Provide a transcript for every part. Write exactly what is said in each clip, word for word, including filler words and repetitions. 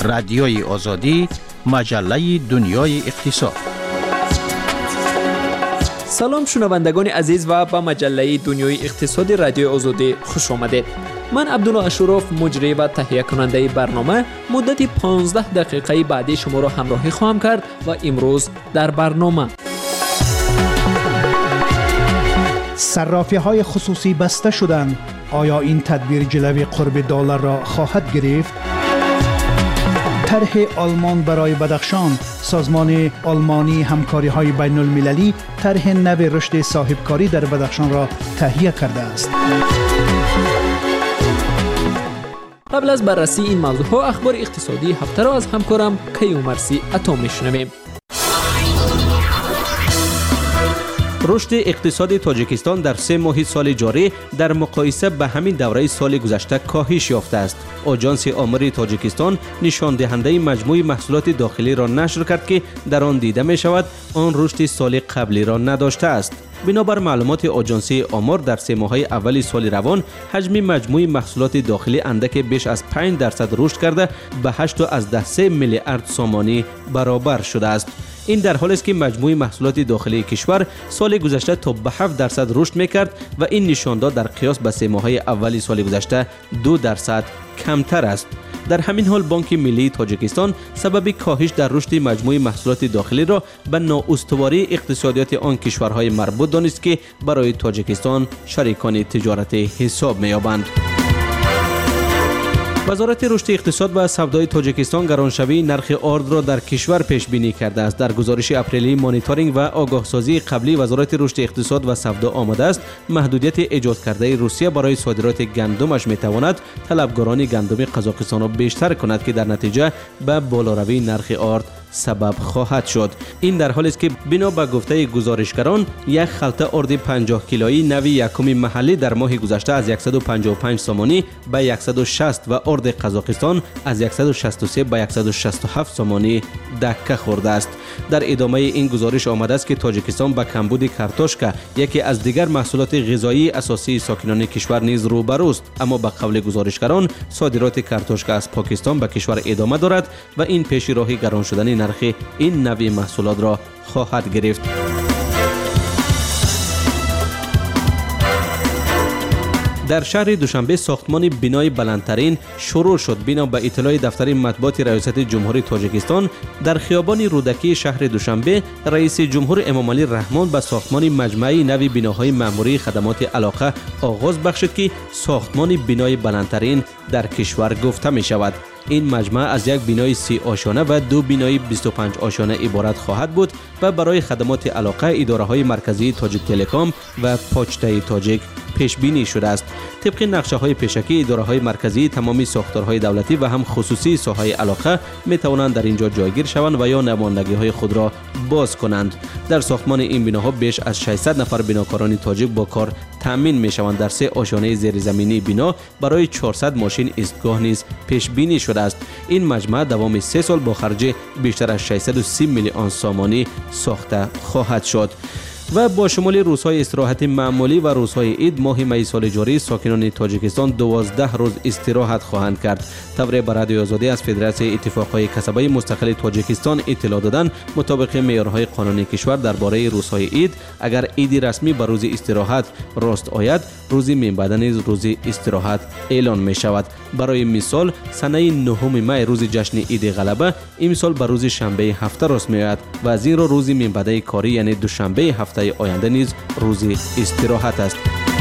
رادیوی آزادی، مجله دنیای اقتصاد. سلام شنوندگان عزیز و به مجله دنیای اقتصادی رادیوی آزادی خوش آمدید. من عبدالله اشرف، مجری و تهیه کننده برنامه، مدت پانزده دقیقه بعدی شما را همراهی خواهم کرد و امروز در برنامه صرافی‌های خصوصی بسته شدند. آیا این تدبیر جلوی قرب دلار را خواهد گرفت؟ طرح آلمان برای بدخشان. سازمان آلمانی همکاری‌های بین المللی طرح نو رشد صاحبکاری در بدخشان را تهیه کرده است. قبل از بررسی این موضوعها اخبار اقتصادی هفته را از همکارم کیومرثی عطا میشنویم. رشد اقتصاد تاجیکستان در سه ماه سال جاری در مقایسه به همین دوره سال گذشته کاهش یافته است. آژانس آمار تاجیکستان نشان دهنده مجموع محصولات داخلی را نشر کرد که در آن دیده می شود آن رشد سال قبلی را نداشته است. بنابر معلومات آژانس آمار در سه ماه اول سال روان حجم مجموع محصولات داخلی اندک بیش از پنج درصد رشد کرده به هشت از ده سه میلیارد سومانی برابر شده است. این در حالی است که مجموع محصولات داخلی کشور سال گذشته تا به هفت درصد رشد میکرد و این نشاندار در قیاس به سه ماه اول سال گذشته دو درصد کمتر است. در همین حال بانک ملی تاجیکستان سبب کاهش در رشد مجموع محصولات داخلی را به نااستواری اقتصادیات آن کشورهای مربوط دانست که برای تاجیکستان شریکان تجارتی حساب می‌یابند. وزارت رشد اقتصاد و سودای تاجیکستان گرانشوی نرخ آرد را در کشور پیش بینی کرده است. در گزارش اپریلی مانیتورینگ و آگاهسازی قبلی وزارت رشد اقتصاد و سودا آمده است محدودیت ایجاد کرده روسیه برای صادرات گندمش میتواند طلبگاران گندم قزاقستان را بیشتر کند که در نتیجه به بالاروی نرخ آرد سبب خواهد شد. این در حالی است که بنا به گفته گزارشگران یک خلطه آرد پنجاه کیلویی نوی یکم محلی در ماه گذشته از صد و پنجاه و پنج سومانی به صد و شصت و آرد قزاقستان از صد و شصت و سه به صد و شصت و هفت سومانی دکه خورده است. در ادامه این گزارش آمده است که تاجیکستان با کمبود کارتوشکا یکی از دیگر محصولات غذایی اساسی ساکنان کشور نیز روبروست، اما به قول گزارشگران صادرات کارتوشکا از پاکستان به کشور ادامه دارد و این پیش راهی گران شدن نرخ این نوع محصولات را خواهد گرفت. در شهر دوشنبه ساختمان بنای بلندترین شروع شد. بنا به اطلاع دفتر مطبوعات ریاست جمهوری تاجیکستان در خیابان رودکی شهر دوشنبه رئیس جمهور امام علی رحمان به ساختمان مجمعی نوی بناهای معموری خدمات علاقه آغاز بخشید که ساختمان بنای بلندترین در کشور گفته می شود. این مجمع از یک بنای سی آشانه و دو بنای بیست و پنج آشانه عبارت خواهد بود و برای خدمات علاقه اداره های مرکزی تاجیک تلکام و پوچته تاجیک پیش بینی شده است. طبق نقشه های پیشکی اداره های مرکزی تمامی ساختارهای دولتی و هم خصوصی ساحه علاقه می توانند در اینجا جایگیر شوند و یا نمایندگی های خود را باز کنند. در ساختمان این بناها بیش از ششصد نفر بناکاران تاجیک با کار تامین می شوند. در سه آشانه زیرزمینی بنا برای چهارصد ماشین ایستگاه نیز پیش بینی شده است. این مجمع دوام سه سال با خرج بیشتر از ششصد و سی میلیون سومانی ساخته خواهد شد. و با شمول روزهای استراحت معمولی و روزهای عید ماه می سال جاری ساکنان تاجیکستان دوازده روز استراحت خواهند کرد. طبق بر رادیو آزادی از فدراسیون اتفاقهای کسبه مستقل تاجیکستان اطلاع دادن مطابق معیارهای قانونی کشور درباره روزهای عید اگر عیدی رسمی بر روز استراحت راست آید روز من بعد نیز روز استراحت اعلان می شود. برای مثال سنه نهم می روز جشن عید غلبه امسال بر روز شنبه هفته راست می آید و از این را روز من بعد کاری یعنی دوشنبه هفته آینده نیز روز استراحت است.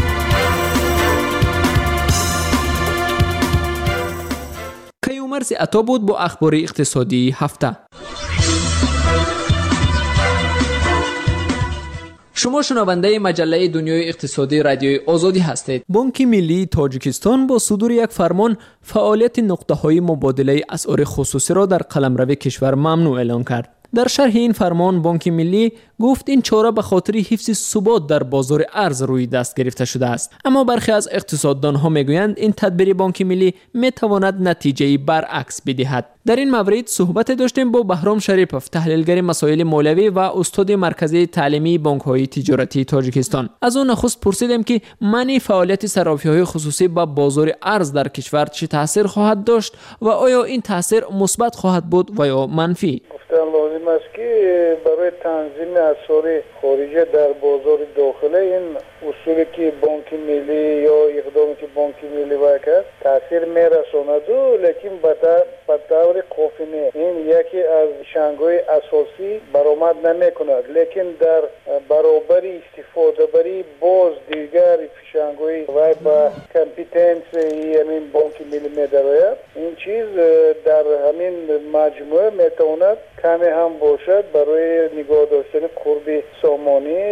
کیومرثی عطا بود با اخبار اقتصادی هفته. شما شنونده مجله دنیای اقتصادی رادیوی آزادی هستید. بانک ملی تاجیکستان با صدور یک فرمان فعالیت نقطه‌های مبادله اسعار خصوصی را در قلمرو کشور ممنوع اعلان کرد. در شرح این فرمان بانک ملی گفت این چاره به خاطر حفظ ثبات در بازار ارز روی دست گرفته شده است. اما برخی از اقتصاددانها میگویند این تدبیر بانک ملی میتواند نتیجه برعکس بدهد. در این مورد صحبت داشتیم با بهرام شریپوف، تحلیلگر مسائل مولوی و استاد مرکزی تعلیمی بانک‌های تجارتی تاجیکستان. از او نخست پرسیدم که منع فعالیت صرافی‌های خصوصی با بازار ارز در کشور چه تاثیر خواهد داشت و آیا این تاثیر مثبت خواهد بود و یا منفی؟ لازم است که برای تنظیم اسعار خارجی در بازار داخلی این اصولی که بانک ملی یا اقدامی که بانک ملی کرد تاثیر میرساند، لیکن به طور کافی نه. این یکی از شنگ‌های اساسی برآمد نمی‌کند، لیکن در برابر استفاده بری باز دیگر فشنگ‌های و با کامپیتنس همین بانک ملی می‌دارد. این چیز در همین مجموعه میتواند کمی هم باشد برای نگاه داشتن قرب سامانی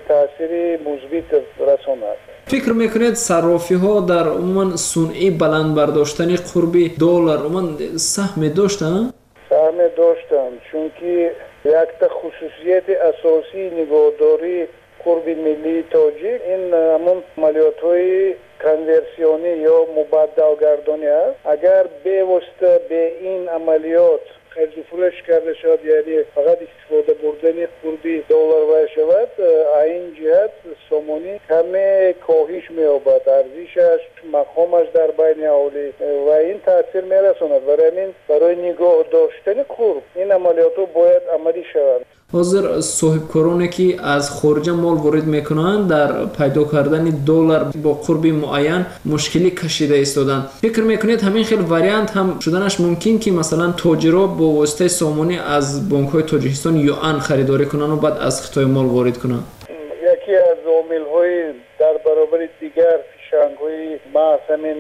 تاثیر مثبت رساند. فکر میکنید صرافی ها در عموما صنعی بلند برداشتن قرب دلار عموما سهم داشتن؟ سهم داشتن، چون که یک تا خصوصیت اساسی نگاهداری قرب ملی تاجیک این همون عملیات های کنورسیونی یا مبدل گردانی است. اگر به واسطه به این عملیات خرج فروش کرده شد، یعنی فقط استفاده بردن قربی دلار و شود، این جهت سامانی کمی کاهش می‌یابد، ارزشش مقامش در بین اهالی و این تاثیر میرساند. برای همین برای نگاه داشتن قرب این عملیات باید عملی شود. حاضر صاحبکارانی که از خارج مال وارد میکنند در پیدا کردن دلار با قرب معین مشکلی کشیده ایستادند. فکر میکنید همین خیلی واریانت هم شدنش ممکن که مثلا تاجرها با واسطه سامانی از بانک‌های تاجیکستان یوان خریداری کنن و بعد از خطای مال وارد کنن؟ یکی از عامل‌های در برابر دیگر شنگ‌های ما همین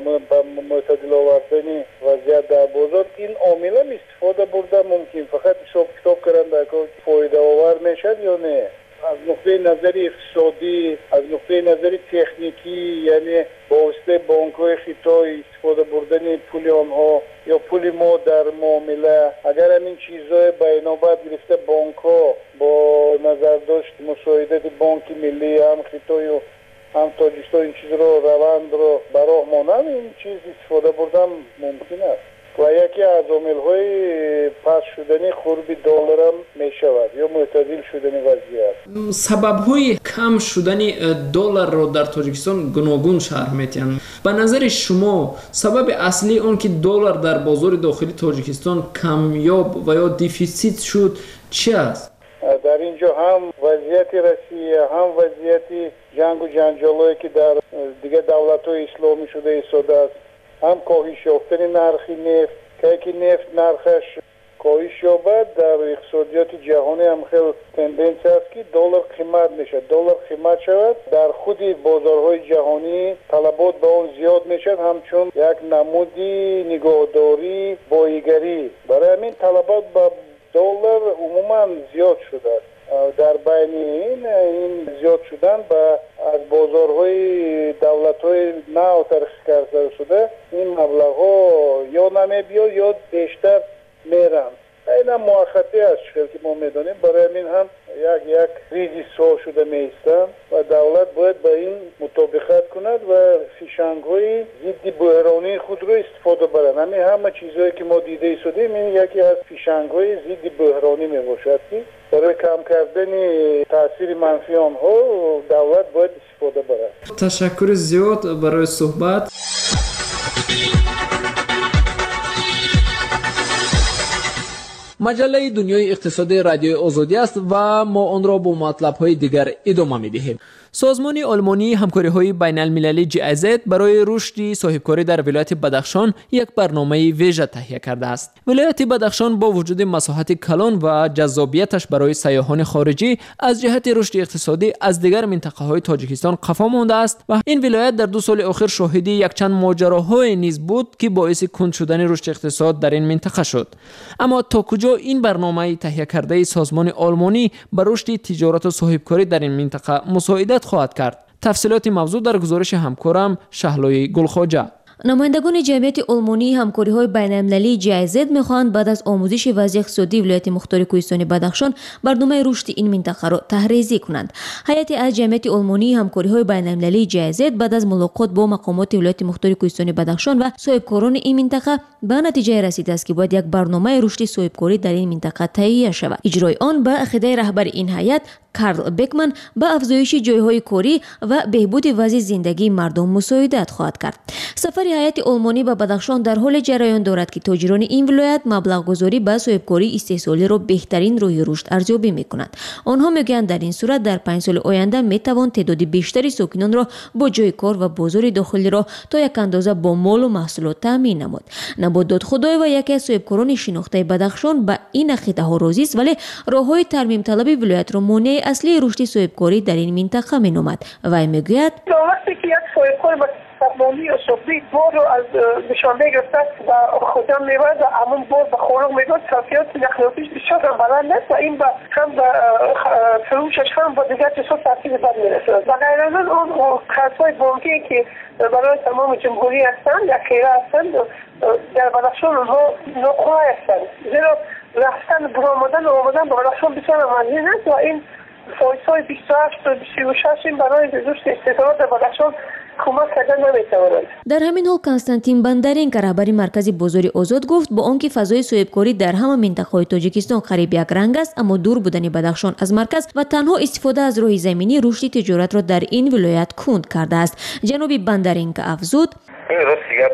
معتدل آوردن وضعیت در بازار این عامل هم استفاده برده ممکن، فقط حساب کتاب کردن که فایده آور میشد یا نه. از نقطه نظر اقتصادی، از نقطه نظر تکنیکی، یعنی با واسطه بانک‌های خطای استفاده بردن پول آنها یا پول ما در معامله، اگر همین چیزهای بینابر گرفته بانک‌ها با نظر داشت مساعدت بانک ملی هم خطای و هم تاجیکستان این چیز رو روند رو براه مانند این چیز استفاده بردن ممکن است و یکی از عامل‌های پس شدنی قرب دلار هم می شود یا معتدل شدنی وضعیت. سبب‌های کم شدن دلار رو در تاجیکستان گوناگون شرح می‌دهند. به نظر شما سبب اصلی اون که دلار در بازار داخلی تاجیکستان کمیاب و یا دیفیسیت شد چی است؟ در اینجا هم وضعیت روسیه، هم وضعیت جنگ و جنجالایی که در دیگه دولت‌های اسلامی شده ایستاده است، هم کاهش یافتن نرخ نفت که نفت نرخش کاهش یابد. در اقتصادیات جهانی هم خیلی تندنس است که دلار قیمت میشه، دلار قیمت شود، در خود بازارهای جهانی طلبات به اون زیاد میشد، همچون یک نمودی نگاهداری بایگری. برای همین طلبات به دلار عموما زیاد شده است. در بین این این زیاد شدن به از بازارهای دولت‌های نو ترخیص کرده شده این مبلغ‌ها یا نمی‌بیاد یا بیشتر میرن. این هم موقتی است که ما میدونیم. برای همین هم یک یک ریزی سو شده میستن و دولت باید به این مطابقت کند و فیشنگ‌های ضد بحرانی خود رو استفاده برن. همین همه چیزهایی که ما دیده ایستادیم این یکی از فیشنگ‌های ضد بحرانی میباشد که برای کم کردن تاثیر منفی آنها دولت باید استفاده برد. تشکر زیاد برای صحبت. مجله دنیای اقتصادی رادیو آزادی است و ما آن را با مطلب‌های دیگر ادامه می‌دهیم. سازمان آلمانی همکاری‌های بین‌المللی جی آی زد برای رشد صاحبکاری در ولایت بدخشان یک برنامه ویژه تهیه کرده است. ولایت بدخشان با وجود مساحت کلان و جذابیتش برای سیاحان خارجی از جهت رشد اقتصادی از دیگر منطقه‌های تاجیکستان قفا مانده است و این ولایت در دو سال اخیر شاهد یک چند ماجراهای نیز بود که باعث کند شدن رشد اقتصاد در این منطقه شد. اما تا کجا این برنامه تهیه کرده سازمان آلمانی بر رشد تجارت و صاحبکاری در این منطقه مساعدت خواهد کرد؟ تفصیلات موضوع در گزارش همکارم شهلای گلخواجه. намояндагони ҷамъияти олмонии ҳамкориҳои байналмилалии ҷи ай зед мехоҳанд баъд аз омӯзиши вазъи иқтисодии вилояти мухтори кӯҳистони Бадахшон барномаи рушди ин минтақаро таҳризӣ кунанд. ҳайате аз ҷамъияти олмонии ҳамкориҳои байналмилалии ҷи ай зед баъд аз мулоқот бо мақомоти вилояти мухтори кӯҳистони Бадахшон ва соҳибкорони ин минтақа ба натиҷае расидааст ки бояд як барномаи рушди соҳибкорӣ дар ин минтақа таҳия шавад. иҷрои он ба ақидаи раҳбари ин ҳайат Карл Бекман ба афзоиши ҷойҳои корӣ ва беҳбуди вазъи зиндагии мардум мусоидат хоҳад кард. сафари ҳайати олмонӣ ба Бадахшон дар ҳоле ҷараён дорад ки тоҷирони ин вилоят маблағгузорӣ ба соҳибкории истеҳсолиро беҳтарин роҳи рушд арзёбӣ мекунанд. онҳо мегӯянд дар ин сурат дар панҷ соли оянда метавон теъдоди бештари сокинонро бо ҷойи кор ва бозори дохилиро то як андоза бо молу маҳсулот таъмин намуд. Набод Додхудоева яке аз соҳибкорони шинохтаи Бадахшон ба ин ақидаҳо розист, вале роҳҳои тармимталаби вилоятро монеи аслии рушди соҳибкорӣ дар ин минтақа меномад. Вай мегӯяд: سازمانی یا شغلی بار رو از نشانده گرفته و خودم میبرد و همون بار به خورق میبرد کیفیت نخلیاتیش بسیار هم بلند است و این به هم به فروشش هم با دیگر چیزها تاثیر بد میرسه و غیر از اون خرچهای بانکی که برای تمام جمهوری هستند یا خیره هستند در بدخشان اونها ناخواه هستند، زیرا رفتن برو آمدن و آمدن به بدخشان بسیار مزین است و این فایس‌های بیست و هشت و بیست و شش این برای رشد استعداد در بدخشان کمک کردن نمیتواند. در همین حال کنستانتین بندرینکا раҳбари маркази бозори озод гуфт бо он ки фазои соҳибкорӣ дар ҳама минтақаҳои тоҷикистон қариб як ранг аст, аммо дур будани Бадахшон аз марказ ва танҳо истифода аз роҳи заминӣ рушди тиҷоратро дар ин вилоят кунд кардааст. ҷаноби Бандаренко афзуд: این رو دیگه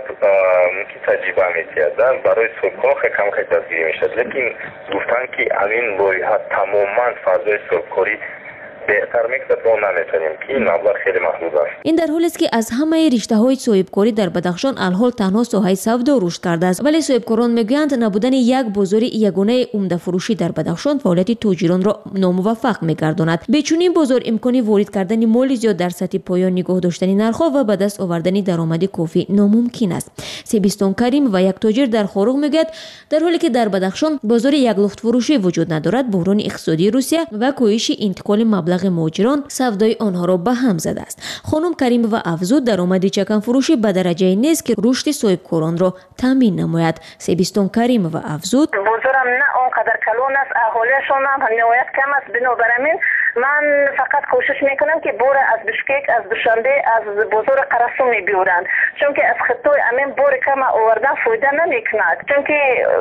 که تجربه می‌کردن برای صبحگاه کم خیلی دستگیری میشد، لیکن گفتن که این روی ها تماما فضای صبحگاهی بهتر می‌کرد ما نمی‌تونیم که این مبلغ خیلی محدود است. این در حالی است که از همه رشته‌های صاحبکاری در بدخشان الحال تنها ساحه سودا رشد کرده است، ولی صاحبکاران میگویند نبودن یک بازار یگانه عمده فروشی در بدخشان فعالیت تاجران را ناموفق می‌گرداند. به چنین بازار امکان وارد کردن مال زیاد در سطح پایان نگاه داشتن نرخ‌ها و به دست آوردن درآمد کافی ناممکن است. سیبستان کریم و یک تاجر در خاروغ میگوید در حالی که در بدخشان بازار یک لخت فروشی وجود ندارد، بحران اقتصادی روسیه و کاهش انتقال مبلغ مهاجران سودای آنها را به هم زده است. خانم کریم و افزود درآمد چکن فروشی به درجه نیست که رشد صاحبکاران را تامین نماید. سیبستان کریم و افزود: بازارم نه آنقدر کلان است، اهالیشان هم نهایت کم است، بنابراین من فقط کوشش میکنم که بور از بشکک، از دوشنبه، از بازار قرصو میبیورند، چون که از خطای امین بور کم آوردن فایده نمیکند، چون که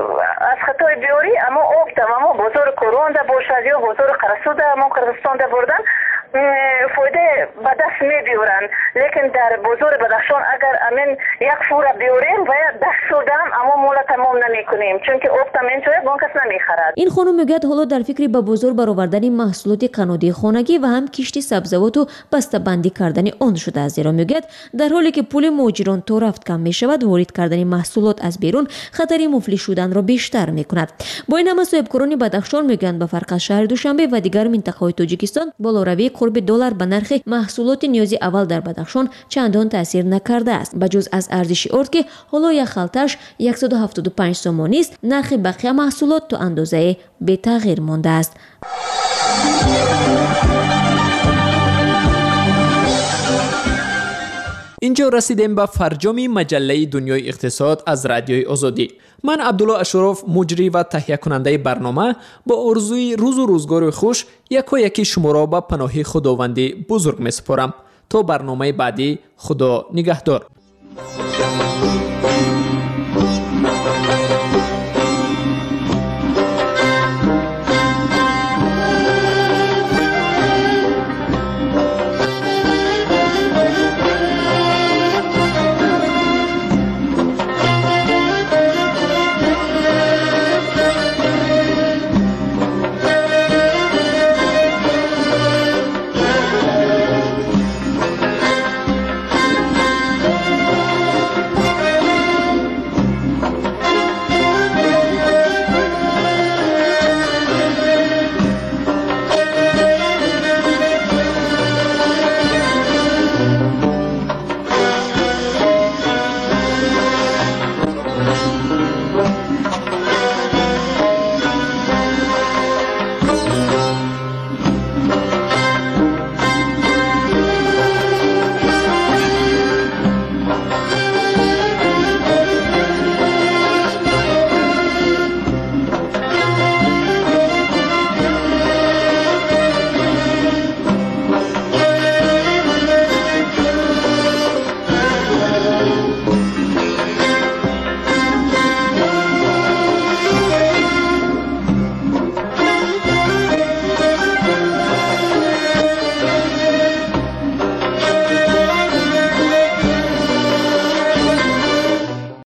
از خطای بیاری اما آب تمام بازار کرون ده باشد یا بازار قرصو ده اما کردستان ده بردن فایده به دست میبیورند، لیکن در بازار بدخشان اگر امین یک فوره بیوریم و ده سودم اما مولا تمام نمیکنیم، چون که آب تامین شده اون کس نمیخرد. این خانم میگوید حالا در فکر به بازار برآوردن محصولات قنادی خانگی و هم کشتی سبزیجات و بسته‌بندی کردن آن شده است، زیرا میگوید در حالی که پول مهاجران تا رفت کم میشود، وارد کردن محصولات از بیرون خطر مفلس شدن را بیشتر میکند. با این همه صاحبکاران بدخشان میگویند به فرق از شهر دوشنبه و دیگر منطقه‌های تاجیکستان بالاروی قرب دلار به نرخ محصولات نیازی اول در بدخشان چندان تاثیر نکرده است. بجز از ارزش ارد که حالا یک خلطش صد و هفتاد و پنج سومانی است، نرخ بقیه محصولات تا اندازه به تغییر مانده است. اینجا رسیدیم به فرجام مجله دنیای اقتصاد از رادیوی آزادی. من عبدالله اشرف، مجری و تهیه کننده برنامه، با آرزوی روز و روزگار خوش یک و یکی شما را به پناه خداوند بزرگ می سپارم. تا برنامه بعدی، خدا نگهدار.